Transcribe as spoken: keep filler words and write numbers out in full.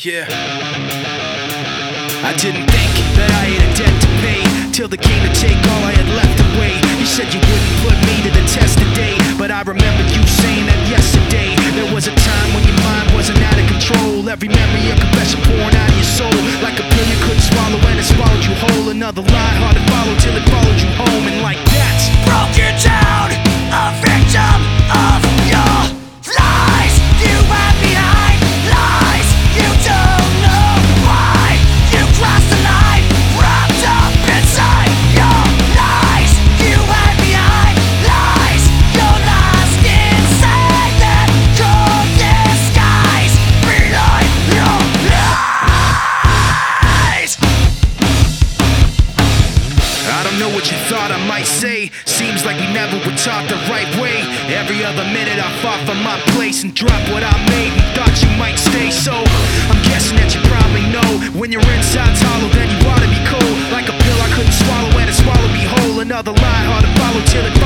Yeah. I didn't think that I had a debt to pay, till they came to take all I had left away. You said you wouldn't put me to the test today, but I remember you saying that yesterday. There was a time when your mind wasn't out of control. Every memory a confession pouring out of your soul, like a pill you couldn't swallow and it swallowed you whole. Another lie hard to follow till it followed you home, and like that broke you down, a victim of your lies. You hide behind lies, you don't know why. You crossed the line, wrapped up inside your lies. You hide behind lies, you're lost inside that cold disguise behind your lies. I don't know what you thought I might say. Seems like we never were taught the right way. Every other minute I fought for my place and dropped what I made and thought you might stay. So I'm guessing that you probably know, when your inside's hollow then you ought to be cold, like a pill I couldn't swallow and it swallowed me whole. Another lie hard to follow till it